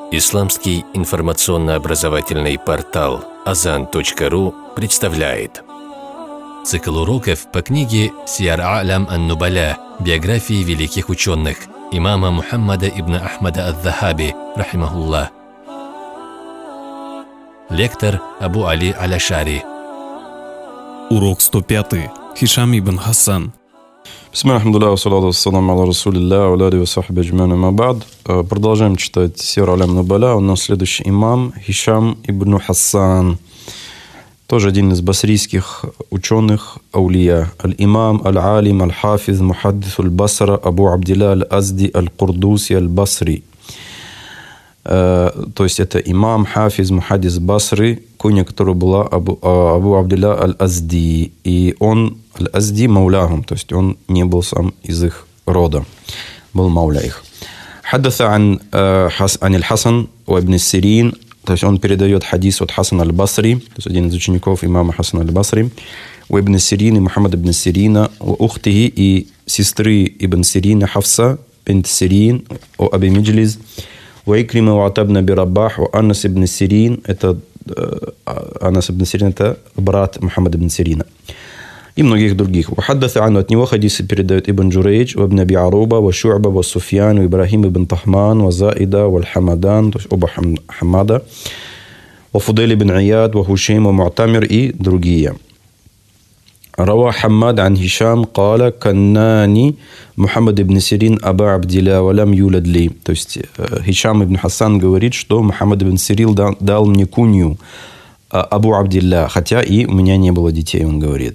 Исламский информационно-образовательный портал Azan.ru представляет цикл уроков по книге «Сияр А'лям ан-Нубаля. Биографии великих ученых» имама Мухаммада ибн Ахмада ад-Дахаби, рахимахуллах. Лектор Абу Али Аль-Ашари. Урок 105. Хишам ибн Хасан. Продолжаем читать Сир Алям Нубаля. У нас следующий имам Хишам ибн Хасан. Тоже один из басрийских ученых, аулия. Аль-имам, аль-алим, аль-хафиз, мухаддис аль-басра, Абу Абдилля аль-Азди, аль-Курдуси, аль-Басри. То есть это имам, хафиз, мухаддис Басры, куня которого была Абу Абдилля аль-Азди. И он, аль-Азди, мауляхум, то есть он не был сам из их рода, был мауля их. Хаддаса ан аль-Хасан ва ибн Сирин, то есть он передает хадис от Хасан аль-Басри, то есть один из учеников имама Хасан аль-Басри, у ибн Сирин и Мухаммад ибн Сирина, у ухтихи и сестры ибн Сирина Хафса бинт Сирин, у Аби Миджлиз, у Икрима у Атаб ибн Рабах, у Анас ибн Сирин, это брат Мухаммада ибн Сирина, и многих других. Ухаддаса ану, от него хадисы передают Ибн Джурейдж, у Ибн Аби Аруба, у Шу'ба, у Суфьян, у Ибрахим ибн Тахман, у Заида, у Аль-Хамадан, то есть оба Хамада, у Фудейл ибн Ияд, у Хушейм, у Му'тамир и другие. Рава Хаммад ан Хишам, кала каннани Мухаммад ибн Сирин Аба Абдилля валям юлад ли. То есть Хишам ибн Хасан говорит, что Мухаммад ибн Сирин дал мне кунью Абу Абдилля, хотя и у меня не было детей, он говорит.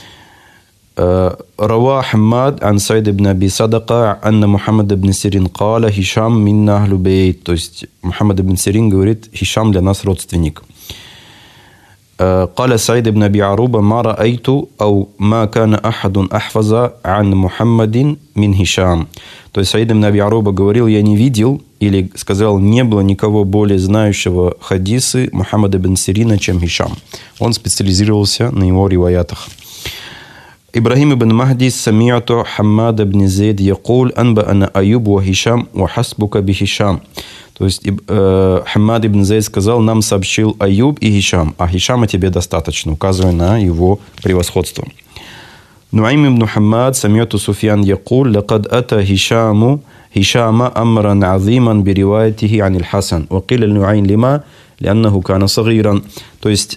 Рава Хаммад ан Саид ибн Аби Садака анна Мухаммад ибн Сирин кала Хишам минна ахлю бейт. То есть Мухаммад ибн Сирин говорит, Хишам для нас родственник. قال سعيد بن أبي عروبة ما رأيت أو ما كان أحد أحفظ عن محمد من هشام. То есть Саид ибн Аби Аруба говорил, я не видел, или сказал, не было никого более знающего хадисы Мухаммада ибн Сирина, чем Хишам. Он специализировался на его риваятах. إبراهيم بن مهدي سمعت حماد بن زيد يقول أنبأنا أيوب وهشام وحسبك بهشام. То есть Хаммад ибн Зейд сказал, нам сообщил Аюб и Хишам, а Хишама тебе достаточно, указывая на его превосходство. Нуайм ибн Хаммад самиату Суфьян якул, лакад ата Хишама амран азиман бириваятихи анил Хасан, вакиля Нуайм лима, лианнаху кана сагиран. То есть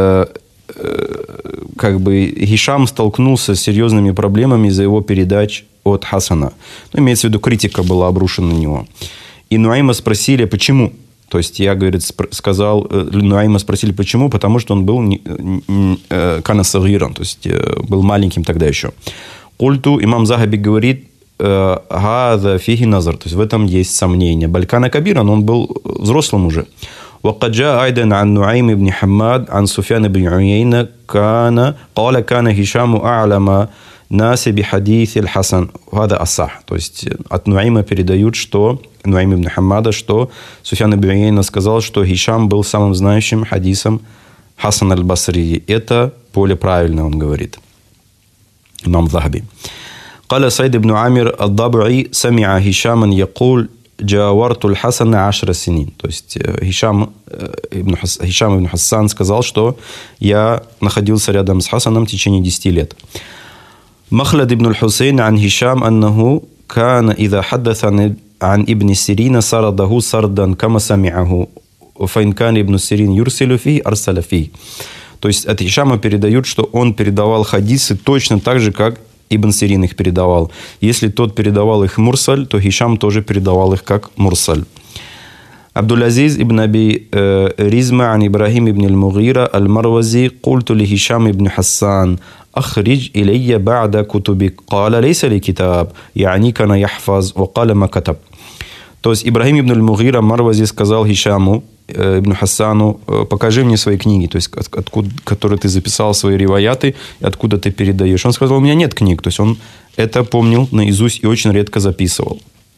как бы Хишам столкнулся с серьезными проблемами из-за его передач от Хасана. Ну, имеется в виду, критика была обрушена на него. И Нуайма спросили, почему. То есть я, говорит, сказал, Нуайма спросили, почему, потому что он был кана сагиран, то есть был маленьким тогда еще. Культу, имам Захаби говорит, хаза фихи назар, то есть в этом есть сомнение. Балькана кабиран, он был взрослым уже. وقد جاء أيضا عن نعيم بن حماد عن سفيان بن عيينة قال كان هشام أعلم ناس بحديث الحسن وهذا الصح. То есть от Нуайма передают, что Нуайм ибн Хаммада, что Суфьян ибн Уяйна сказал, что Хишам был самым знающим хадисом Хасан аль-Басри. Это более правильно, он говорит. Имам Захаби. قال سعيد بن عامر الضبعي سمع هشاما يقول جاورت الحسن 10 سنين. То есть Хишам ибн Хасан сказал, что я находился рядом с Хасаном в течение 10 лет. مخلد ابن الحسين عن هشام أنه كان إذا حدث عن ابن سيرين سرده سردا كما سمعه فإن كان ابن سيرين يرسل فيه أرسل فيه. То есть от Хишама передают, что он передавал хадисы точно так же, как Ибн Сирин их передавал. Если тот передавал их мурсаль, то Хишам тоже передавал их как мурсаль. Абдул-Азиз ибн Аби Ризма عن إبراهيم ибн المغيرة المروزي قلت لهشام ابن حسان أخرج إلي بعد كتبك قال ليس لي كتاب يعني كان يحفظ وقال ما كتب. То есть Ибрахим ибн аль-Мугира Марвази сказал Хишаму ибн Хасану, покажи мне свои книги, то есть откуда, которые ты записал, свои риваяты, откуда ты передаешь. Он сказал, у меня нет книг, то есть он это помнил наизусть и очень редко записывал.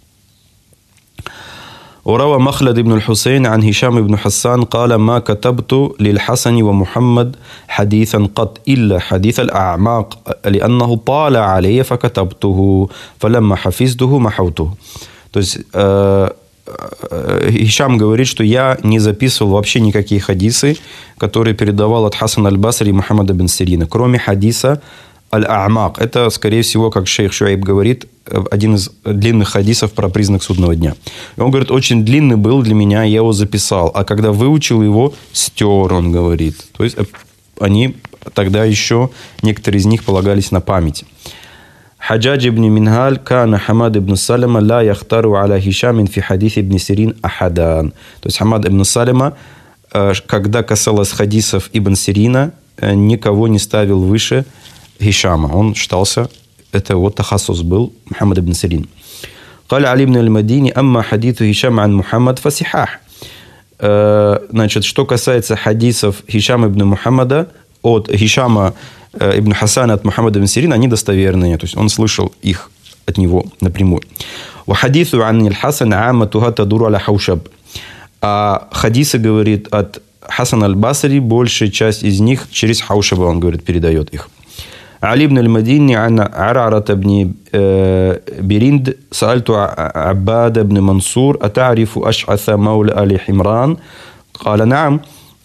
وروى مخلد بن الحسين عن هشام بن حسان قال ما كتبت للحسن ومحمد حديثا قط إلا حديث الأعماق لأنه طال علي فكتبته فلما حفظته محوته. То есть Хишам говорит, что я не записывал вообще никакие хадисы, которые передавал от Хасан аль-Басри и Мухаммада бин Сирина, кроме хадиса аль-А'мак. Это, скорее всего, как шейх Шуайб говорит, один из длинных хадисов про признак судного дня. И он говорит, очень длинный был для меня, я его записал. А когда выучил его, стер, он говорит. То есть они тогда еще, некоторые из них полагались на память. Хаджадж ибн Мингаль, кана Хамад ибн Салима, ла яхтару аля Хишамин фи хадис ибн Сирин ахадан. То есть Хамад ибн Салима, когда касалось хадисов ибн Сирина, никого не ставил выше Хишама. Он считался, это вот тахассус был, Мухаммад ибн Сирин. Каля Али ибн аль-Мадини, амма хадиту Хишама ан Мухаммад фасихах. Значит, что касается хадисов Хишама ибн Мухаммада, от Хишама ибн Хасана от Мухаммада ибн Сирина, они достоверные. То есть он слышал их от него напрямую. وحديث عن الحسن عامتها تدور على حوشب. А хадисы, говорит, от Хасана аль-Басри, большая часть из них через Хаушаба, он говорит, передает их. علي بن المديني عن عرعرة بن بريند سألت عباد بن منصور أتعرف أشعث مولى آل حمران قال نعم.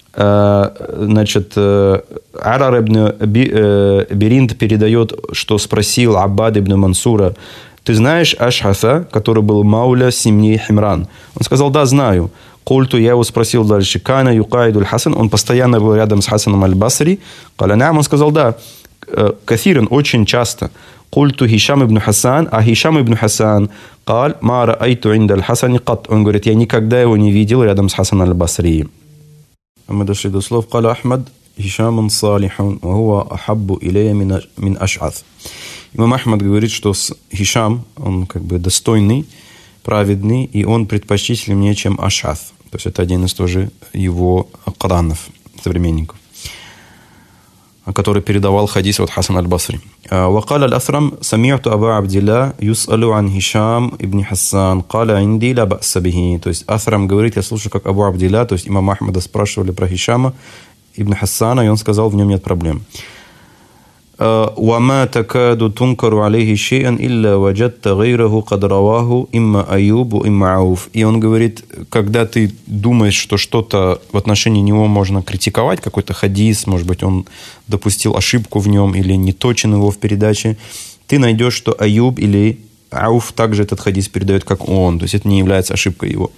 Значит, Арар ибн Беринд передает, что спросил Аббад ибн Мансура, ты знаешь Ашхаса, который был мауля семьи Химран? Он сказал, да, знаю. Культу, я его спросил дальше, кана юкаиду аль-Хасан, он постоянно был рядом с Хасаном аль-Басри. Каля наам, он сказал, да, кафирен, очень часто. Культу Хишам ибн Хасан, а Хишам ибн Хасан, каль, ма раайту инда аль-Хасани кат. Он говорит, я никогда его не видел рядом с Хасаном аль-Басри. Мы дошли до слов, каля Ахмад, Хишамун салихун, ва хуа ахаббу илея мин аш'аth. Имам Ахмад говорит, что Хишам, он как бы достойный, праведный, и он предпочтительнее мне, чем Аш'аth. То есть это один из тоже его каданов, современников, который передавал хадис от Хасан аль-Басри. وقال الأثرم سمعت أبا عبد الله يسأل عن هشام ابن حسان قال عندي لا بأس به. То есть Аthram говорит, я слушаю, как Абу Абдилля, то есть имама Ахмада спрашивали про Хишама ибн Хассана, и он сказал, в нем нет проблем. وما تكاد تنكر عليه شيئا إلا وجدت غيره قد رواه إما أيوب وإما عوف. И он говорит, когда ты думаешь, что что-то в отношении него можно критиковать, какой-то хадис, может быть, он допустил ошибку в нем или не точен его в передаче, ты найдешь, что Аюб или Ауф также этот хадис передает, как он. То есть это не является ошибкой его.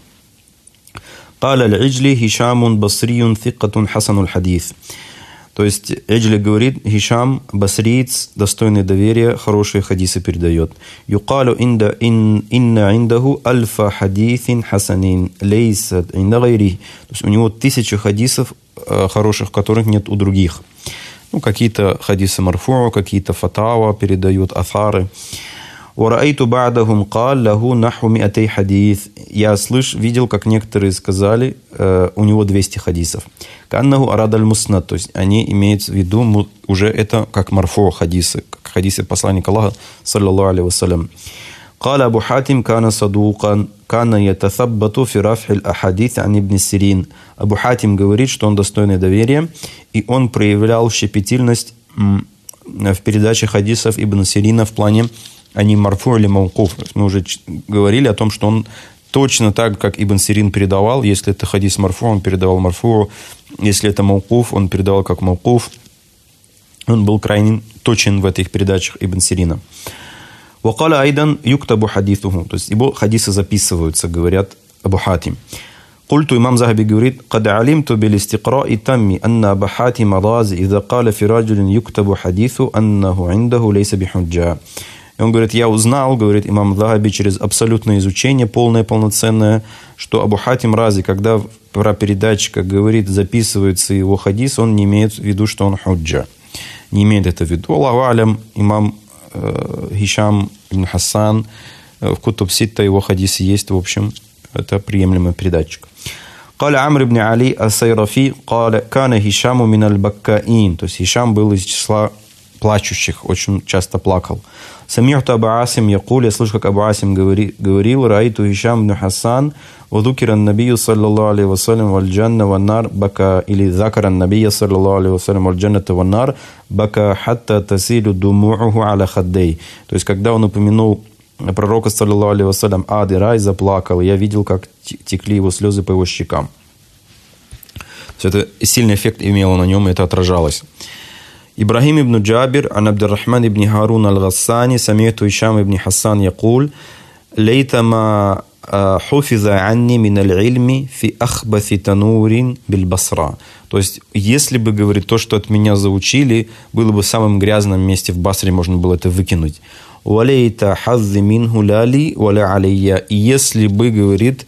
قال العجلي هشام بصري ثقة حسن الحديث. То есть Эджли говорит, Хишам, басриец, достойный доверия, хорошие хадисы передает. Юкалу инна индаху альфа хадисин хасанин лейсад инда гайри. То есть у него 1000 хадисов хороших, которых нет у других. Ну, какие-то хадисы марфу, какие-то фатава передают, афары. وَرَأَيْتُ بَعْدَهُمْ قَالْ لَهُ نَحْوُ 200 حديث. Я видел, как некоторые сказали, у него 200 хадисов. كَأَنَّهُ أَرَادَ الْمُسْنَدْ. То есть они имеют в виду уже это как марфу хадисы, как хадисы посланника Аллаха, саллаллаху алейхи вассалям. قال أبو حاتم كان صدوقا كان يتثبت في رفع الأحاديث عن ابن سيرين. Абу Хатим говорит, что он достойный доверия, и он проявлял щепетильность в передаче хадисов Ибн Сирина в плане они марфу или маукуф. Мы уже говорили о том, что он точно так, как Ибн Сирин передавал, если это хадис марфу, он передавал марфу, если это маукуф, он передавал как маукуф. Он был крайне точен в этих передачах Ибн Сирина. وقال أيضا يكتب حديثه. То есть его хадисы записываются, говорят Абу Хатим. قلت имам Захаби говорит, قد علمت بالاستقراء تم أن أبا حاتم الرازي إذا قال في رجل يكتب حديثه أنه عنده ليس بحجة. И он говорит, я узнал, говорит имам Захаби, через абсолютное изучение, полное, полноценное, что Абу Хатим Рази, когда про передатчика говорит, записывается его хадис, он не имеет в виду, что он худжа. Не имеет это в виду. Аллаху алям, имам Хишам ибн Хасан, в Кутуб Ситта его хадисы есть, в общем, это приемлемый передатчик. قال عمرو بن علي السيرفي قال كان هشام من البكائين. То есть Хишам был из числа плачущих, очень часто плакал. سمعت أبا عاصم يقول, я слышу, как Абу Асим говорил, رأيت هشام بن حسان وذكر النبي صلى الله عليه وسلم والجنة والنار بكى, или ذكر النبي صلى الله عليه وسلم والجنة والنار بكى حتى تسيل دموعه على خديه. То есть, когда он упомянул пророка, саллаллаху алейхи вассалям, Адира, и заплакал. Я видел, как текли его слезы по его щекам. Все это сильный эффект имело на нем, и это отражалось. Ибрахим ибн Джабир, ан Абдуррахман ибн Харун аль-Гhassani, сами'ту Хишам ибн Хассан якул, лейтама хуфиза анни мин аль-ильми фи ахбаси танурин биль-Басра. То есть, если бы, говорит, то, что от меня заучили, было бы в самом грязном месте в Басре, можно было это выкинуть. Валейта хаззи минху ляли валя алейя. И если бы, говорит,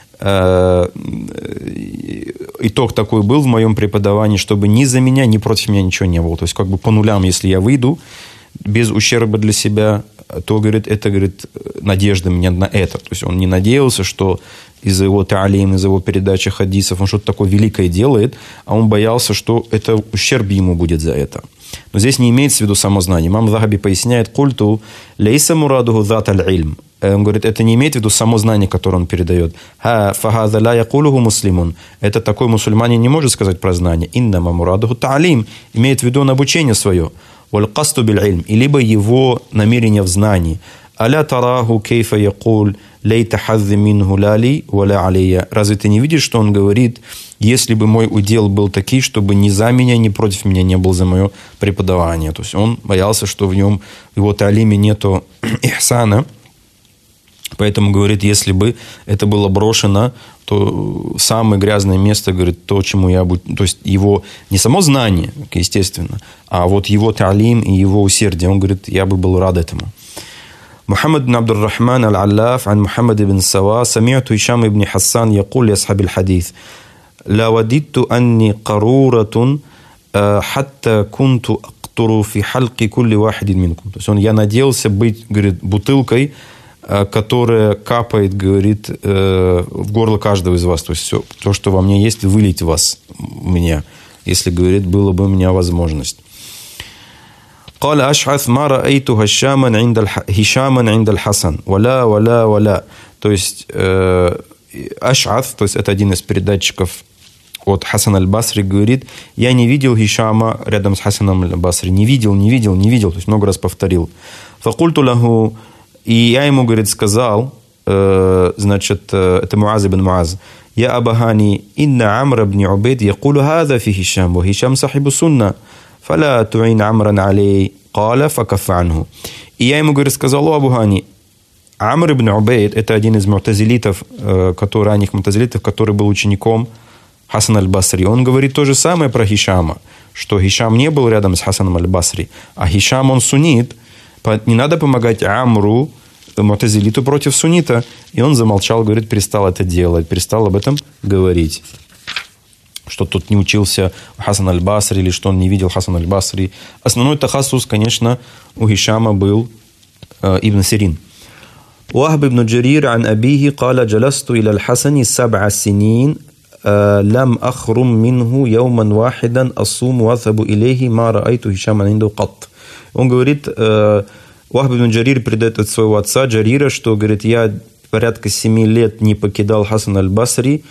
итог такой был в моем преподавании, чтобы ни за меня, ни против меня ничего не было. То есть, как бы по нулям, если я выйду, без ущерба для себя, то, говорит, это, говорит, надежда меня на это. То есть, он не надеялся, что из-за его та'алим, из-за его передачи хадисов он что-то такое великое делает, а он боялся, что это ущерб ему будет за это. Но здесь не имеется в виду само знание. Имам Захаби поясняет, «Культу лейса мурадуху зат аль-ильм». Он говорит, это не имеет в виду само знание, которое он передает. «Фахаза ла якулуху муслимун». Это такой мусульманин не может сказать про знание. «Иннама мурадуху та'алим». Имеет в виду он обучение свое. «Валь-касту биль-ильм». И либо его намерение в знании. «Аля тараху кейфа якуль лейта хаззи минху ляли валя алейя». Разве ты не видишь, что он говорит, если бы мой удел был такой, чтобы ни за меня, ни против меня не был за мое преподавание. То есть он боялся, что в нем, в его та'алиме нету ихсана. Поэтому, говорит, если бы это было брошено, то самое грязное место, говорит, то, чему я обучил, то есть его, не само знание, естественно, а вот его та'алим и его усердие, он говорит, я бы был рад этому. محمد بن عبد الرحمن العلاف عن محمد بن سوا سمعت هشام بن حسان يقول لأصحاب الحديث لا وددت أني قرورة حتى كنت أقطر في حلق كل واحد منكم. То есть он, я надеялся быть, говорит, бутылкой, которая капает, говорит, в горло каждого из вас. То есть все, то, что во мне есть, вылить вас, меня, если, говорит, было бы у меня возможность. قال أشعث ما رأيت هشاما عند الحسن ولا. То есть Аш'аth, то есть это один из передатчиков от Хасан аль-Басри, говорит, я не видел Хишама рядом с Хасаном аль-Басри. Не видел. То есть много раз повторил. فقلت له, и я ему, говорит, сказал, значит, это Муаз ибн Муаз, я Абахани, инна Амр ибн Убейд якулу хаза фи Хишам, ва Хишам сахибу сунна. فلا تعين عمرا عليه قال فكف عنه. И я ему, говорит, сказал, о Абу-Хани, Амр ибн Убейд, это один из му'тазилитов, ранних му'тазилитов, который был учеником Хасана аль-Басри. Он говорит то же самое про Хишама, что Хишам не был рядом с Хасаном аль-Басри, а Хишам, он суннит. Не надо помогать Амру, му'тазилиту, против суннита. И он замолчал, говорит, перестал это делать, перестал об этом говорить. Что тот не учился Хасан аль-Басри, или что он не видел Хасан аль-Басри. Основной тахассус, конечно, у Хишама был Ибн Сирин. Вахб ибн Джарир ан абихи قال جلست إلى الحسن 7 سنين لم أخرم منه يوما واحدا أصوم وأذهب إليه ما رأيت هشاما عنده قط. Он говорит, Вахб ибн Джарир передает от своего отца Джарира, что, говорит, я порядка 7 лет не покидал Хасан аль-Басри,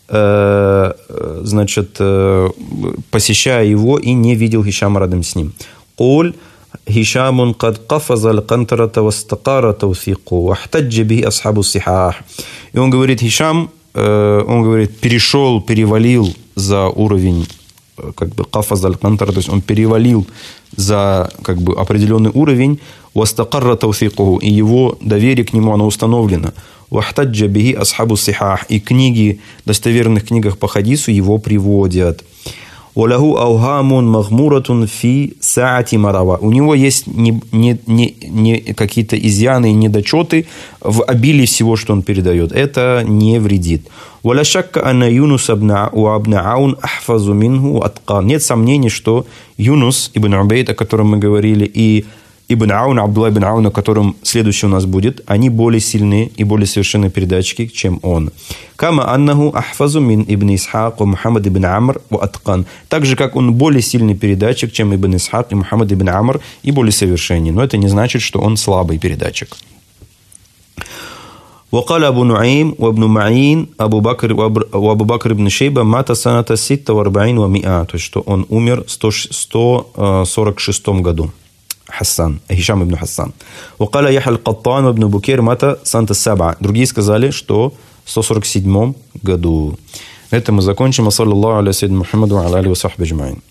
значит, посещая его и не видел Хишама рядом с ним. «Куль Хишамун кад кафазал кантарата вастакара таусику вахтаджи би асхабу сихах». И он говорит, Хишам, он говорит, перевалил за уровень, как бы, кафазал кантара, то есть он перевалил за, как бы, определенный уровень, вастакара таусику, и его доверие к нему, оно установлено. «Вахтаджа бихи асхабу сихах». И книги, достоверных книгах по хадису его приводят. «Валаху аухамун махмуратун фи саати марава». У него есть не какие-то изъяны и недочеты в обилии всего, что он передает. Это не вредит. «Валя шакка анна Юнус абна Аун ахфазу минху аткан». Нет сомнений, что Юнус ибн Убейд, о котором мы говорили, и Ибн Аун, Абдулла ибн Аун, о котором следующий у нас будет, они более сильные и более совершенные передатчики, чем он. Кама аннаху ахфазу мин ибн Исхак ва Мухаммад ибн Амр ва аткан. Так же, как он более сильный передатчик, чем ибн Исхак и Мухаммад ибн Амр, и более совершенный. Но это не значит, что он слабый передатчик. وقال أبو نعيم وابن معين أبو بكر ибн Шейба мата саната 46 ва 100. То есть, что он умер в 146 году. Хасан, Хишам ибн Хасан. Вакаля Яхя аль-Каттан ибн Букейр мата санта саба. Другие сказали, что в 147 году. Это мы закончим. Саллаллаху аля саййидина Мухаммаду ва аля алихи ва сахбихи аджмаин.